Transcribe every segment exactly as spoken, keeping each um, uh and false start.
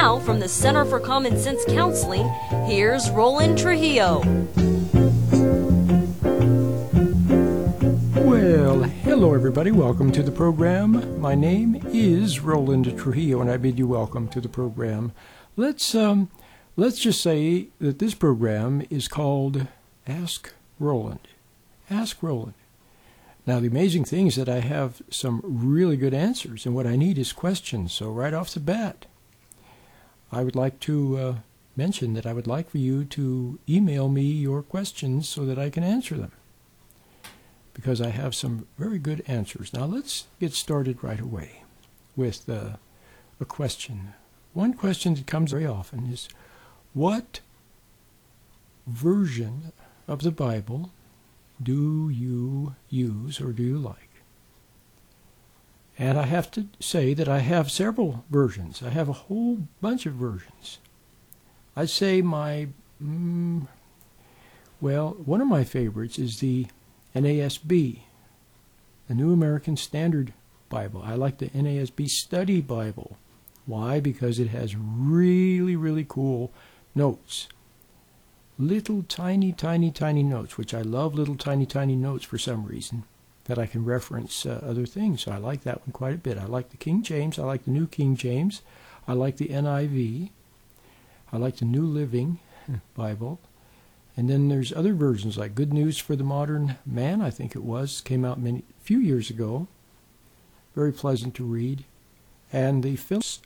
now, from the Center for Common Sense Counseling, here's Roland Trujillo. Well, hello everybody. Welcome to the program. My name is Roland Trujillo, and I bid you welcome to the program. Let's um, let's just say that this program is called Ask Roland. Ask Roland. Now, the amazing thing is that I have some really good answers, and what I need is questions. So right off the bat, I would like to uh, mention that I would like for you to email me your questions so that I can answer them, because I have some very good answers. Now, let's get started right away with uh, a question. One question that comes very often is, what version of the Bible do you use or do you like? And I have to say that I have several versions. I have a whole bunch of versions. I'd say my, mm, well, one of my favorites is the N A S B, the New American Standard Bible. I like the N A S B Study Bible. Why? Because it has really, really cool notes. Little tiny, tiny, tiny notes, which I love little tiny, tiny notes for some reason, that I can reference uh, other things. So I like that one quite a bit. I like the King James. I like the New King James. I like the N I V. I like the New Living Bible. And then there's other versions like Good News for the Modern Man, I think it was, came out many few years ago. Very pleasant to read. And the Phillips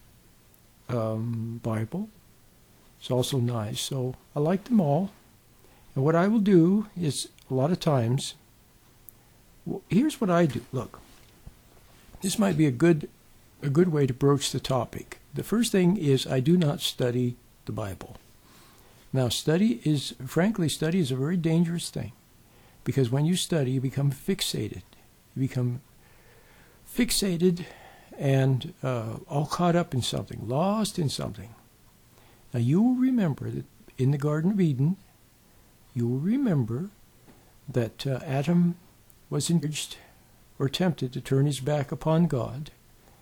um, Bible. It's also nice. So I like them all. And what I will do is, a lot of times, well, here's what I do. Look, this might be a good, a good way to broach the topic. The first thing is, I do not study the Bible. Now, study is, frankly, study is a very dangerous thing, because when you study, you become fixated. You become fixated and uh, all caught up in something, lost in something. Now, you will remember that in the Garden of Eden, you will remember that uh, Adam was encouraged or tempted to turn his back upon God,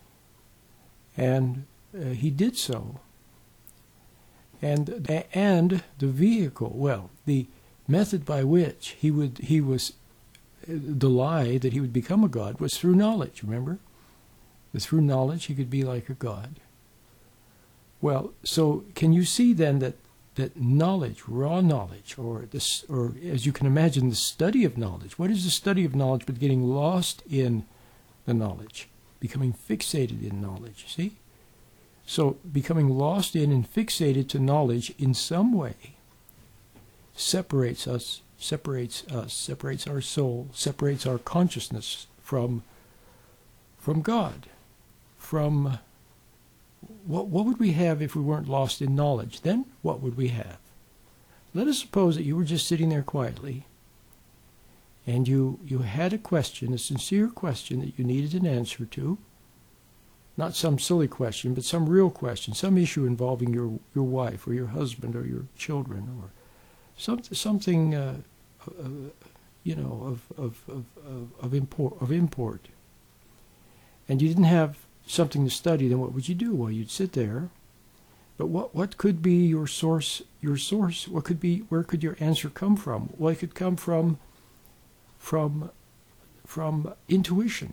and uh, he did so. And and the vehicle, well, the method by which he would he was the lie that he would become a god was through knowledge. Remember, that through knowledge he could be like a god. Well, so can you see then that that knowledge, raw knowledge, or this, or as you can imagine, the study of knowledge? What is the study of knowledge but getting lost in the knowledge, becoming fixated in knowledge? See? So becoming lost in and fixated to knowledge in some way separates us, separates us, separates our soul, separates our consciousness from from God, from What, what would we have if we weren't lost in knowledge? Then what would we have? Let us suppose that you were just sitting there quietly, and you, you had a question, a sincere question that you needed an answer to. Not some silly question, but some real question, some issue involving your, your wife or your husband or your children, or some, something uh, uh, you know, of, of, of, of, of, import, of import. And you didn't have something to study, then what would you do? Well, you'd sit there. But what what could be your source? Your source? What could be? Where could your answer come from? Well, it could come from from from intuition,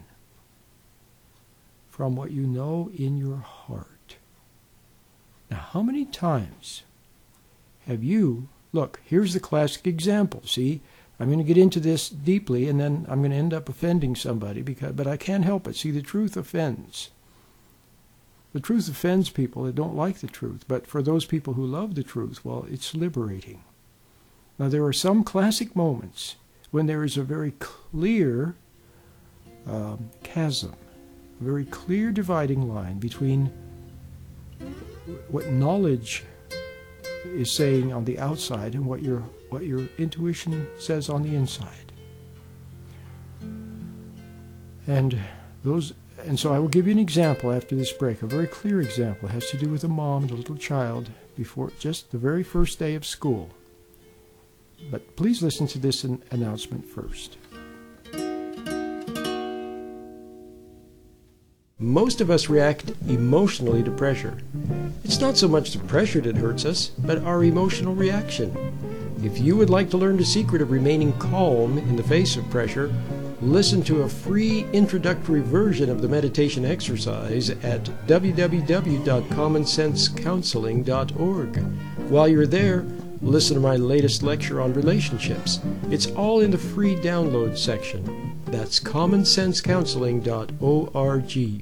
from what you know in your heart. Now, how many times have you? Look, here's the classic example. See, I'm going to get into this deeply, and then I'm going to end up offending somebody, because but I can't help it. See, the truth offends. The truth offends people that don't like the truth, but for those people who love the truth, well, it's liberating. Now, there are some classic moments when there is a very clear um, chasm, a very clear dividing line between what knowledge is saying on the outside and what your what your intuition says on the inside. And those And so I will give you an example after this break, a very clear example. It has to do with a mom and a little child before just the very first day of school. But please listen to this an announcement first. Most of us react emotionally to pressure. It's not so much the pressure that hurts us, but our emotional reaction. If you would like to learn the secret of remaining calm in the face of pressure, listen to a free introductory version of the meditation exercise at w w w dot common sense counseling dot org. While you're there, listen to my latest lecture on relationships. It's all in the free download section. That's common sense counseling dot org.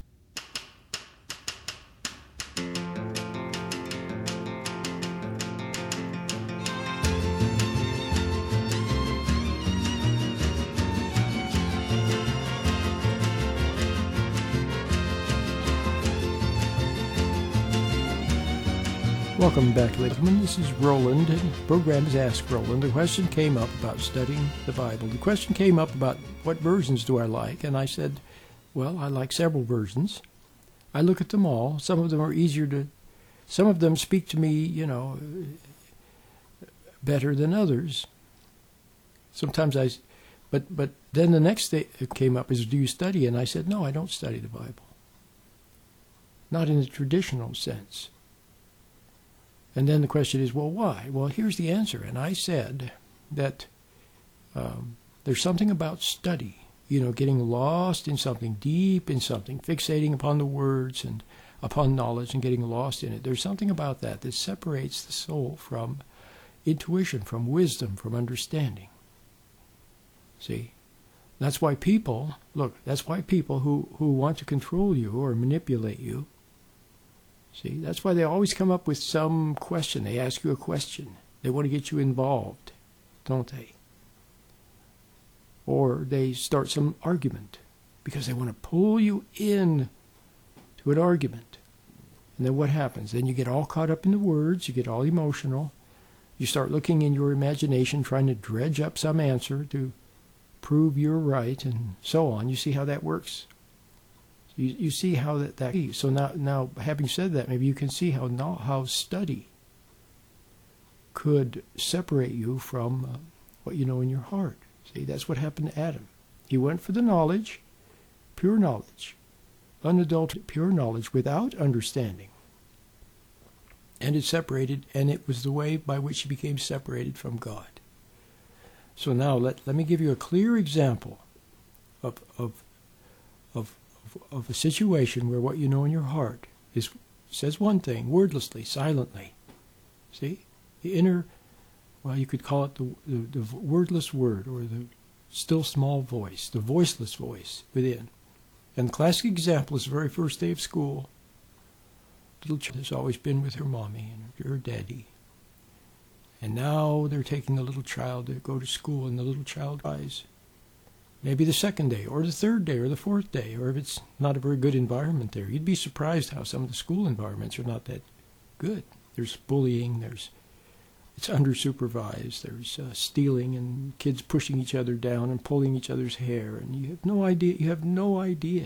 Welcome back, ladies and gentlemen. This is Roland, and the program is Ask Roland. The question came up about studying the Bible. The question came up about what versions do I like, and I said, well, I like several versions. I look at them all. Some of them are easier to, some of them speak to me, you know, better than others. Sometimes I, but, but then the next thing that came up is, do you study? And I said, no, I don't study the Bible. Not in the traditional sense. And then the question is, well, why? Well, here's the answer. And I said that um, there's something about study, you know, getting lost in something, deep in something, fixating upon the words and upon knowledge and getting lost in it. There's something about that that separates the soul from intuition, from wisdom, from understanding. See? That's why people, look, that's why people who, who want to control you or manipulate you, see, that's why they always come up with some question. They ask you a question. They want to get you involved, don't they? Or they start some argument because they want to pull you in to an argument. And then what happens? Then you get all caught up in the words. You get all emotional. You start looking in your imagination, trying to dredge up some answer to prove you're right and so on. You see how that works? You, you see how that, that so now now having said that, maybe you can see how now how study could separate you from uh, what you know in your heart. See, that's what happened to Adam. He went for the knowledge, pure knowledge, unadulterated pure knowledge without understanding, and it separated, and it was the way by which he became separated from God. So now let let me give you a clear example of of of of a situation where what you know in your heart is says one thing, wordlessly, silently. See? The inner, well, you could call it the, the, the wordless word, or the still small voice, the voiceless voice within. And the classic example is the very first day of school. Little child has always been with her mommy and her daddy. And now they're taking the little child to go to school, and the little child cries. Maybe the second day, or the third day, or the fourth day, or if it's not a very good environment there. You'd be surprised how some of the school environments are not that good. There's bullying, there's it's under-supervised, there's uh, stealing, and kids pushing each other down and pulling each other's hair, and you have no idea, you have no idea.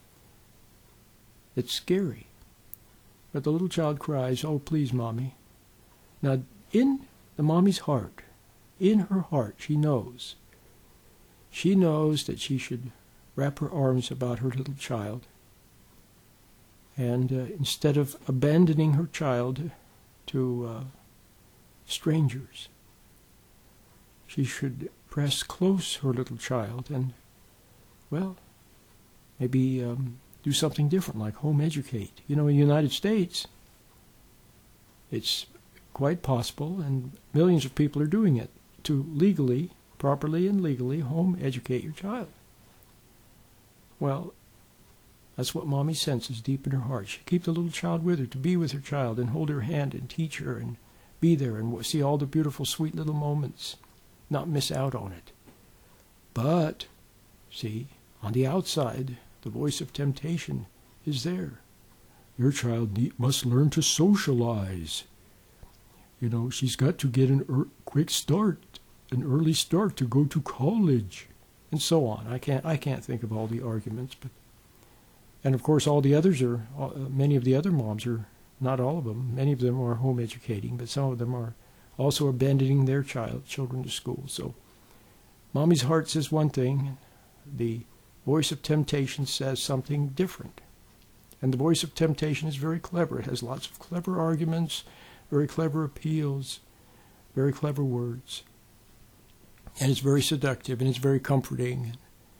It's scary. But the little child cries, oh, please, Mommy. Now, in the mommy's heart, in her heart, she knows. She knows that she should wrap her arms about her little child, and uh, instead of abandoning her child to uh, strangers, she should press close her little child and, well, maybe um, do something different, like home educate. You know, in the United States, it's quite possible, and millions of people are doing it, to legally properly and legally home educate your child. Well, that's what Mommy senses deep in her heart. She keep the little child with her, to be with her child and hold her hand and teach her and be there and see all the beautiful, sweet little moments, not miss out on it. But, see, on the outside, the voice of temptation is there. Your child need, must learn to socialize. You know, she's got to get a er- quick start. An early start to go to college, and so on. I can't I can't think of all the arguments, but and of course all the others are uh, many of the other moms are, not all of them, many of them are home educating, but some of them are also abandoning their child children to school. So Mommy's heart says one thing, the voice of temptation says something different. And the voice of temptation is very clever. It has lots of clever arguments, very clever appeals, very clever words. And it's very seductive and it's very comforting.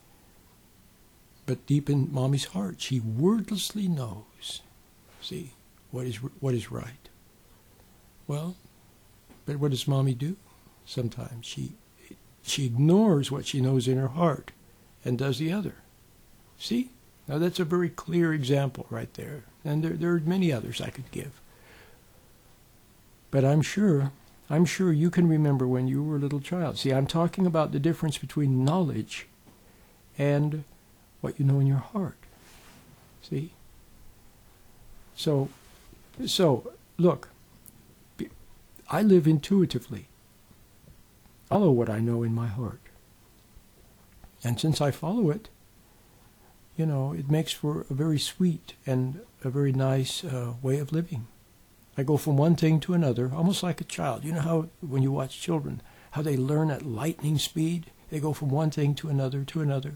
But deep in Mommy's heart, she wordlessly knows, see, what is what is right. Well, but what does Mommy do? Sometimes she she ignores what she knows in her heart and does the other. See? Now that's a very clear example right there. And there, there are many others I could give. But I'm sure, I'm sure you can remember when you were a little child. See, I'm talking about the difference between knowledge and what you know in your heart. See? So, so look, I live intuitively. I follow what I know in my heart. And since I follow it, you know, it makes for a very sweet and a very nice uh, way of living. I go from one thing to another, almost like a child. You know how when you watch children, how they learn at lightning speed? They go from one thing to another to another.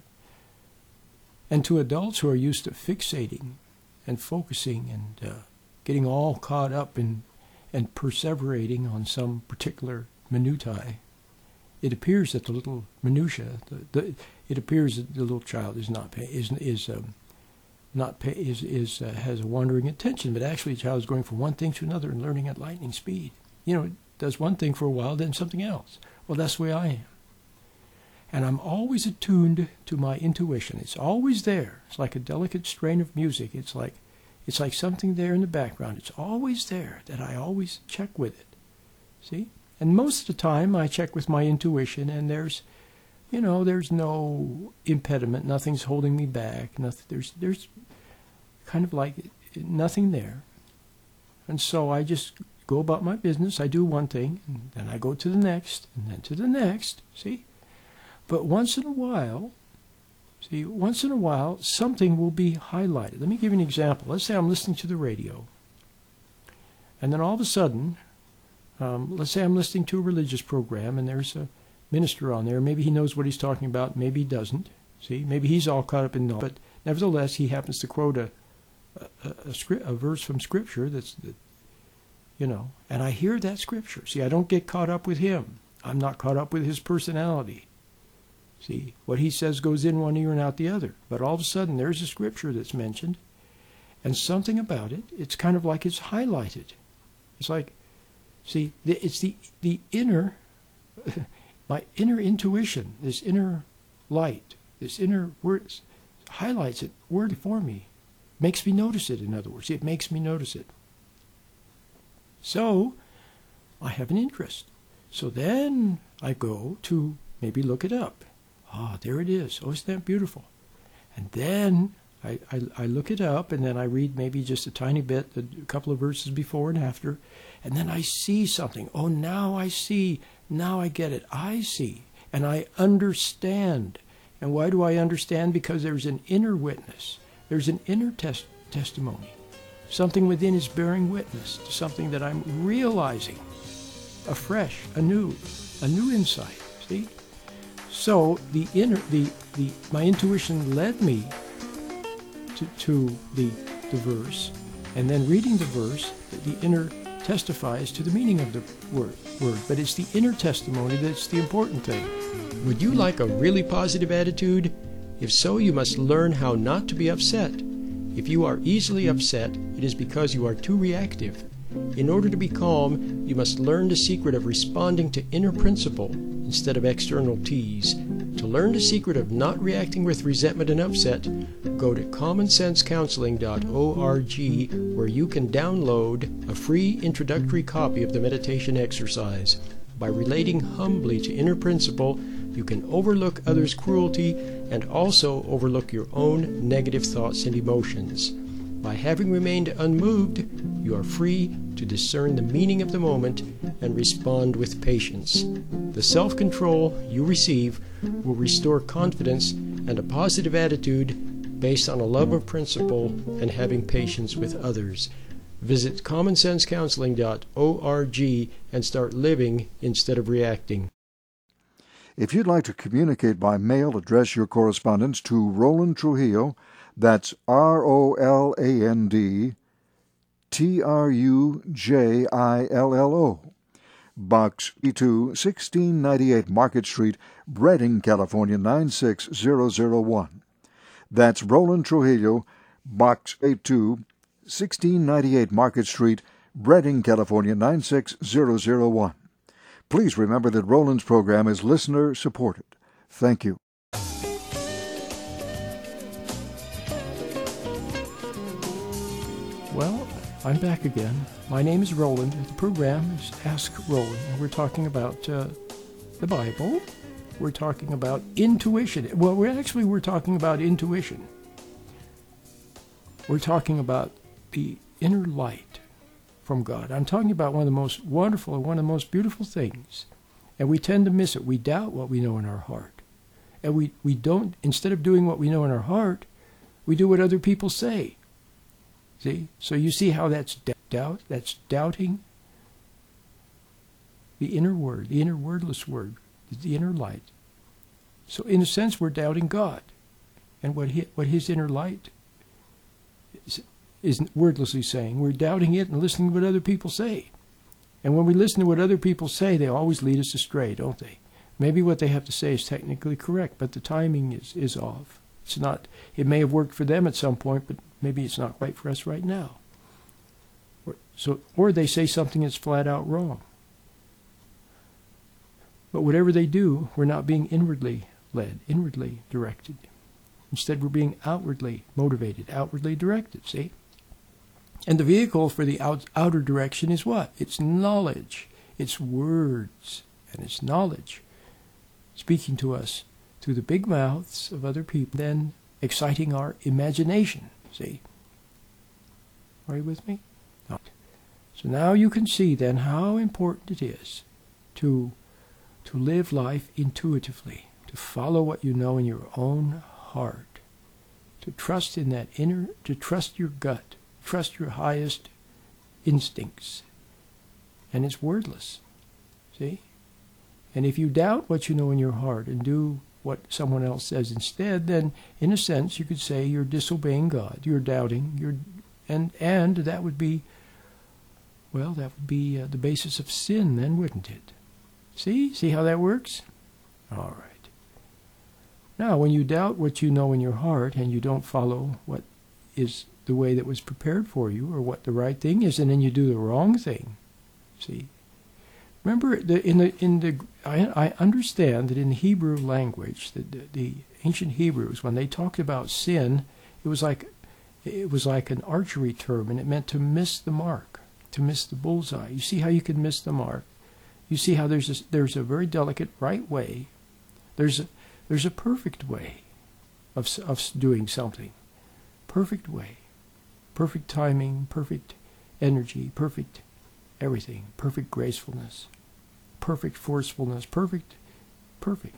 And to adults who are used to fixating and focusing and uh, getting all caught up in and perseverating on some particular minutiae, it appears that the little minutia, the, the, it appears that the little child is not pay, is is um, not pay, is is uh, has a wandering attention, but actually the child is going from one thing to another and learning at lightning speed. You know, it does one thing for a while, then something else. Well, that's the way I am, and I'm always attuned to my intuition. It's always there. It's like a delicate strain of music. It's like it's like something there in the background. It's always there that I always check with it. See. And most of the time, I check with my intuition, and there's, you know, there's no impediment. Nothing's holding me back. Nothing. There's, there's kind of like nothing there. And so I just go about my business. I do one thing, and then I go to the next, and then to the next. See? But once in a while, see, once in a while, something will be highlighted. Let me give you an example. Let's say I'm listening to the radio, and then all of a sudden, Um, let's say I'm listening to a religious program and there's a minister on there. Maybe he knows what he's talking about. Maybe he doesn't. See, maybe he's all caught up in knowledge. But nevertheless, he happens to quote a a, a, script, a verse from Scripture that's, that, you know, and I hear that Scripture. See, I don't get caught up with him. I'm not caught up with his personality. See, what he says goes in one ear and out the other. But all of a sudden, there's a Scripture that's mentioned, and something about it, it's kind of like it's highlighted. It's like, see, it's the the inner, my inner intuition, this inner light, this inner word, highlights it word for me, makes me notice it. In other words, it makes me notice it. So, I have an interest. So then I go to maybe look it up. Ah, there it is. Oh, isn't that beautiful? And then I, I, I look it up, and then I read maybe just a tiny bit, a couple of verses before and after, and then I see something. Oh, now I see. Now I get it. I see. And I understand. And why do I understand? Because there's an inner witness. There's an inner tes- testimony. Something within is bearing witness to something that I'm realizing afresh, anew, a new insight. See? So the inner, the, the, my intuition led me to, to the, the verse, and then reading the verse, the inner testifies to the meaning of the word, word. But it's the inner testimony that's the important thing. Would you like a really positive attitude? If so, you must learn how not to be upset. If you are easily upset, it is because you are too reactive. In order to be calm, you must learn the secret of responding to inner principle instead of external tease. To learn the secret of not reacting with resentment and upset, go to common sense counseling dot org, where you can download a free introductory copy of the meditation exercise. By relating humbly to inner principle, you can overlook others' cruelty and also overlook your own negative thoughts and emotions. By having remained unmoved, you are free to discern the meaning of the moment and respond with patience. The self-control you receive will restore confidence and a positive attitude based on a love of principle and having patience with others. Visit common sense counseling dot org and start living instead of reacting. If you'd like to communicate by mail, address your correspondence to Roland Trujillo, That's R O L A N D T R U J I L L O. Box E two, sixteen ninety-eight Market Street, Redding, California, nine six zero zero one. That's Roland Trujillo, Box A two, sixteen ninety-eight Market Street, Redding, California, nine six zero zero one. Please remember that Roland's program is listener-supported. Thank you. Well, I'm back again. My name is Roland. The program is Ask Roland. And we're talking about uh, the Bible. We're talking about intuition. Well, we're actually, we're talking about intuition. We're talking about the inner light from God. I'm talking about one of the most wonderful and one of the most beautiful things. And we tend to miss it. We doubt what we know in our heart. And we, we don't, instead of doing what we know in our heart, we do what other people say. See? So you see how that's doubt? That's doubting the inner word, the inner wordless word, the inner light. So in a sense, we're doubting God and what his, what his inner light is, is wordlessly saying. We're doubting it and listening to what other people say. And when we listen to what other people say, they always lead us astray, don't they? Maybe what they have to say is technically correct, but the timing is, is off. It's not, it may have worked for them at some point, but maybe it's not right for us right now. Or, so, or they say something that's flat out wrong. But whatever they do, we're not being inwardly led, inwardly directed. Instead, we're being outwardly motivated, outwardly directed, see? And the vehicle for the out, outer direction is what? It's knowledge. It's words. And it's knowledge speaking to us through the big mouths of other people, then exciting our imagination. See? Are you with me? No. So now you can see then how important it is to, to live life intuitively, to follow what you know in your own heart, to trust in that inner, to trust your gut, trust your highest instincts. And it's wordless. See? And if you doubt what you know in your heart and do what someone else says instead, then in a sense you could say you're disobeying God. You're doubting. You're, and and that would be, well, that would be uh, the basis of sin then, wouldn't it? See? See how that works? All right. Now, when you doubt what you know in your heart and you don't follow what is the way that was prepared for you or what the right thing is, and then you do the wrong thing, see? Remember, the, in the in the I, I understand that in the Hebrew language, the, the, the ancient Hebrews, when they talked about sin, it was like it was like an archery term, and it meant to miss the mark, to miss the bullseye. You see how you can miss the mark. You see how there's a, there's a very delicate right way. There's a, there's a perfect way of of doing something, perfect way, perfect timing, perfect energy, perfect everything, perfect gracefulness, perfect forcefulness, perfect, perfect.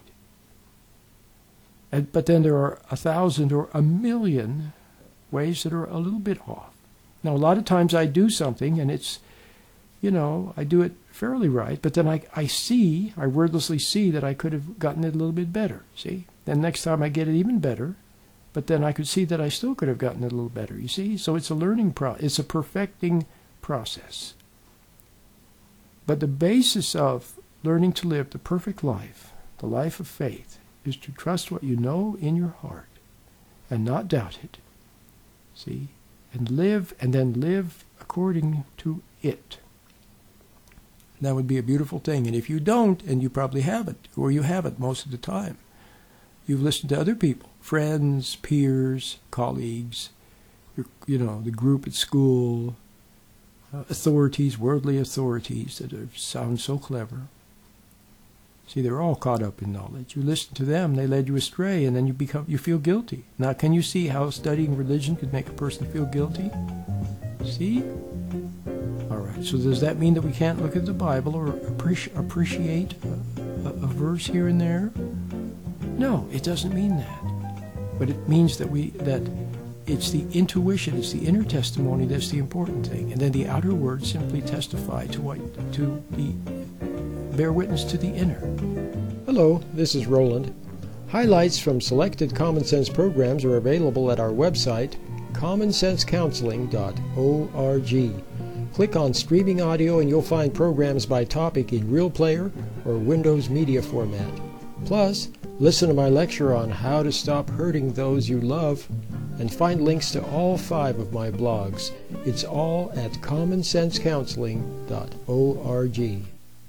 And, but then there are a thousand or a million ways that are a little bit off. Now, a lot of times I do something and it's, you know, I do it fairly right, but then I, I see, I wordlessly see that I could have gotten it a little bit better, see? Then next time I get it even better, but then I could see that I still could have gotten it a little better, you see? So it's a learning process, it's a perfecting process. But the basis of learning to live the perfect life, the life of faith, is to trust what you know in your heart and not doubt it. See? And live, and then live according to it. That would be a beautiful thing. And if you don't, and you probably haven't, or you haven't most of the time, you've listened to other people, friends, peers, colleagues, your, you know, the group at school, Uh, authorities, worldly authorities that are, sound so clever. See, they're all caught up in knowledge. You listen to them, they led you astray, and then you become you feel guilty. Now, can you see how studying religion could make a person feel guilty? See? All right, so does that mean that we can't look at the Bible or appreci- appreciate a, a, a verse here and there? No, it doesn't mean that. But it means that we that it's the intuition, it's the inner testimony that's the important thing. And then the outer words simply testify to what, to the, bear witness to the inner. Hello, this is Roland. Highlights from selected Common Sense programs are available at our website, common sense counseling dot org. Click on Streaming Audio and you'll find programs by topic in Real Player or Windows Media format. Plus, listen to my lecture on how to stop hurting those you love and find links to all five of my blogs. It's all at common sense counseling dot org.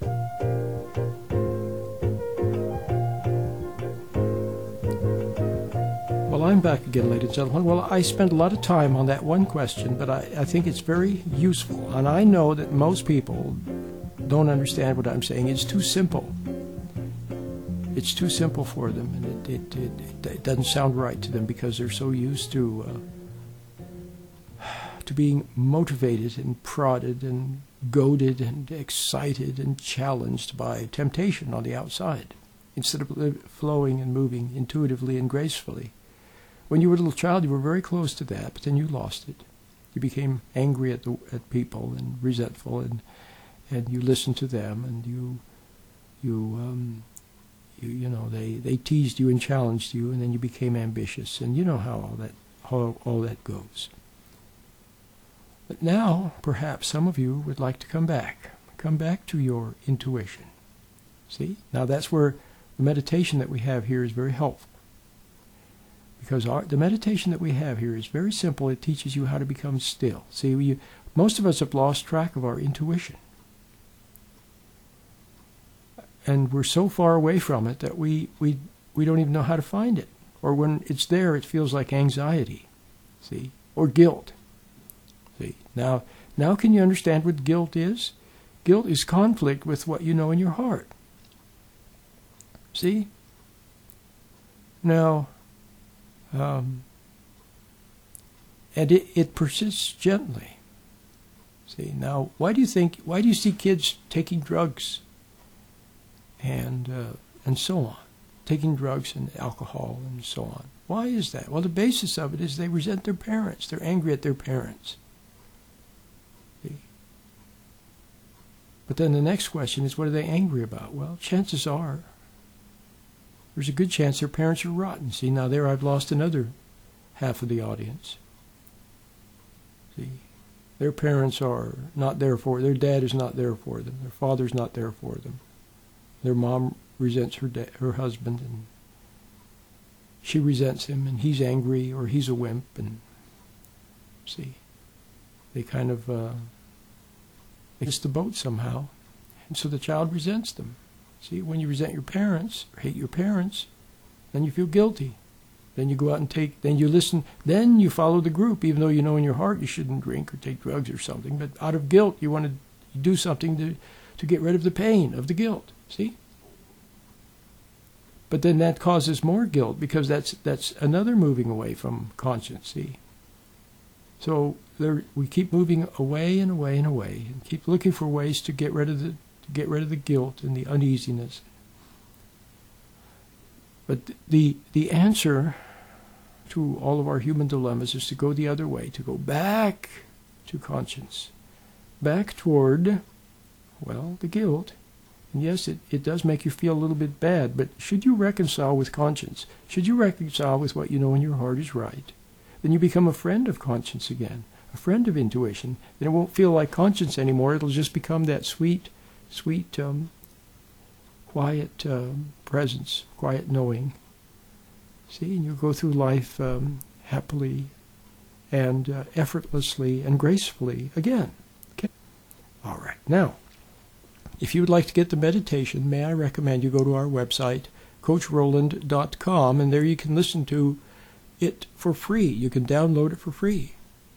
Well, I'm back again, ladies and gentlemen. Well, I spent a lot of time on that one question, but I, I think it's very useful. And I know that most people don't understand what I'm saying. It's too simple. It's too simple for them, and it, it, it, it doesn't sound right to them because they're so used to uh, to being motivated and prodded and goaded and excited and challenged by temptation on the outside, instead of flowing and moving intuitively and gracefully. When you were a little child, you were very close to that, but then you lost it. You became angry at the at people and resentful, and and you listened to them, and you you um, you you know they they teased you and challenged you, and then you became ambitious, and you know how all that how all that goes. But now, perhaps some of you would like to come back, come back to your intuition. See, now that's where the meditation that we have here is very helpful. Because our, the meditation that we have here is very simple. It teaches you how to become still. See, we, most of us have lost track of our intuition. And we're so far away from it that we, we, we don't even know how to find it. Or when it's there, it feels like anxiety. See? Or guilt. See? Now, now can you understand what guilt is? Guilt is conflict with what you know in your heart. See? Now... Um, and it, it persists gently. See, now, why do you think, why do you see kids taking drugs and uh, and so on, taking drugs and alcohol and so on? Why is that? Well, the basis of it is they resent their parents. They're angry at their parents. See? But then the next question is, what are they angry about? Well, chances are, there's a good chance their parents are rotten. See, now there I've lost another half of the audience. See, their parents are not there for, their dad is not there for them. Their father's not there for them. Their mom resents her da- her husband, and she resents him, and he's angry, or he's a wimp, and see, they kind of uh, miss the boat somehow, and so the child resents them. See, when you resent your parents, or hate your parents, then you feel guilty. Then you go out and take, then you listen, then you follow the group, even though you know in your heart you shouldn't drink or take drugs or something. But out of guilt, you want to do something to, to get rid of the pain of the guilt. See? But then that causes more guilt, because that's that's another moving away from conscience. See? So there, we keep moving away and away and away, and keep looking for ways to get rid of the to get rid of the guilt and the uneasiness. But the the answer to all of our human dilemmas is to go the other way, to go back to conscience, back toward, well, the guilt. And yes, it, it does make you feel a little bit bad, but should you reconcile with conscience, should you reconcile with what you know in your heart is right, then you become a friend of conscience again, a friend of intuition. Then it won't feel like conscience anymore. It'll just become that sweet Sweet, um, quiet um, presence, quiet knowing. See, and you go through life um, happily and uh, effortlessly and gracefully again. Okay. All right. Now, if you would like to get the meditation, may I recommend you go to our website, coach roland dot com, and there you can listen to it for free. You can download it for free.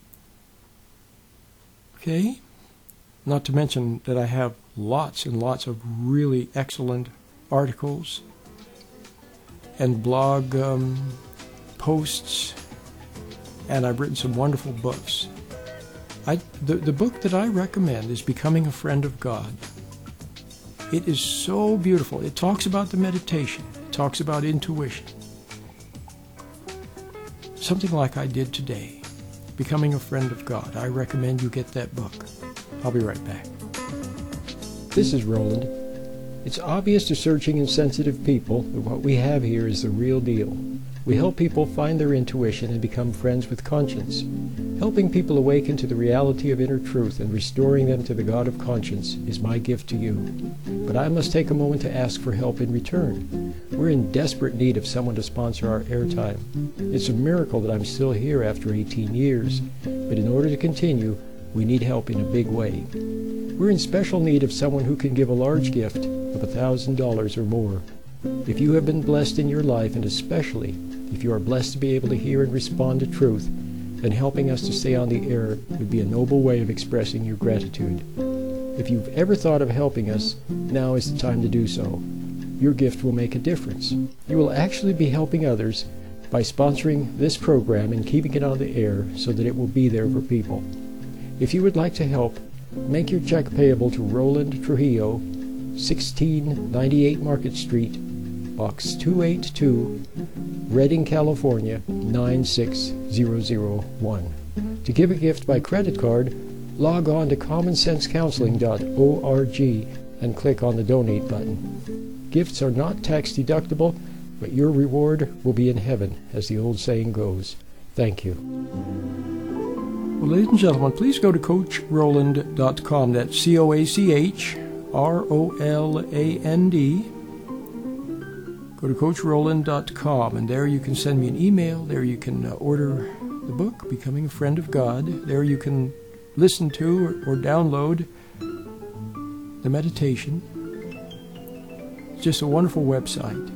Okay? Not to mention that I have lots and lots of really excellent articles and blog um, posts, and I've written some wonderful books. I, the, the book that I recommend is Becoming a Friend of God. It is so beautiful. It talks about the meditation. It talks about intuition. Something like I did today, Becoming a Friend of God. I recommend you get that book. I'll be right back. This is Roland, It's obvious to searching and sensitive people that what we have here is the real deal. We help people find their intuition and become friends with conscience. Helping people awaken to the reality of inner truth and restoring them to the God of conscience is my gift to you. But I must take a moment to ask for help in return. We're in desperate need of someone to sponsor our airtime. It's a miracle that I'm still here after eighteen years, but in order to continue, we need help in a big way. We're in special need of someone who can give a large gift of a thousand dollars or more. If you have been blessed in your life, and especially if you are blessed to be able to hear and respond to truth, then helping us to stay on the air would be a noble way of expressing your gratitude. If you've ever thought of helping us, now is the time to do so. Your gift will make a difference. You will actually be helping others by sponsoring this program and keeping it on the air so that it will be there for people. If you would like to help, make your check payable to Roland Trujillo, sixteen ninety-eight Market Street, Box two eighty-two, Redding, California, nine six zero zero one. To give a gift by credit card, log on to common sense counseling dot org and click on the donate button. Gifts are not tax deductible, but your reward will be in heaven, as the old saying goes. Thank you. Well, ladies and gentlemen, please go to coach roland dot com. That's C O A C H R O L A N D. Go to coach roland dot com, and there you can send me an email. There you can uh, order the book, Becoming a Friend of God. There you can listen to or, or download the meditation. It's just a wonderful website.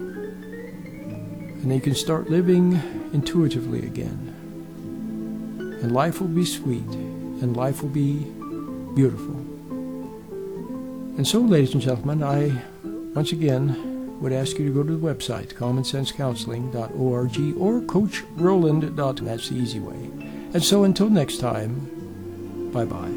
And you can start living intuitively again. And life will be sweet, and life will be beautiful. And so, ladies and gentlemen, I once again would ask you to go to the website, common sense counseling dot org or coach roland dot com. That's the easy way. And so until next time, bye-bye.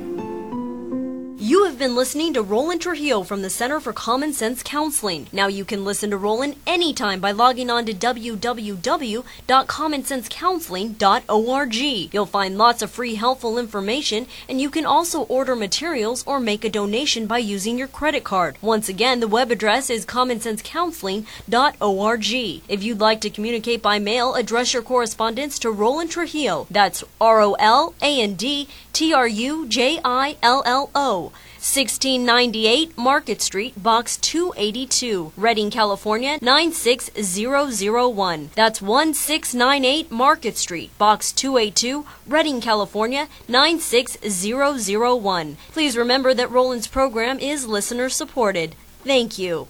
You have been listening to Roland Trujillo from the Center for Common Sense Counseling. Now you can listen to Roland anytime by logging on to w w w dot common sense counseling dot org. You'll find lots of free helpful information, and you can also order materials or make a donation by using your credit card. Once again, the web address is common sense counseling dot org. If you'd like to communicate by mail, address your correspondence to Roland Trujillo. That's R O L A N D T R U J I L L O. sixteen ninety-eight Market Street, Box two eighty-two, Redding, California, nine six zero zero one. That's one six nine eight Market Street, Box two eighty-two, Redding, California, nine six zero zero one. Please remember that Roland's program is listener supported. Thank you.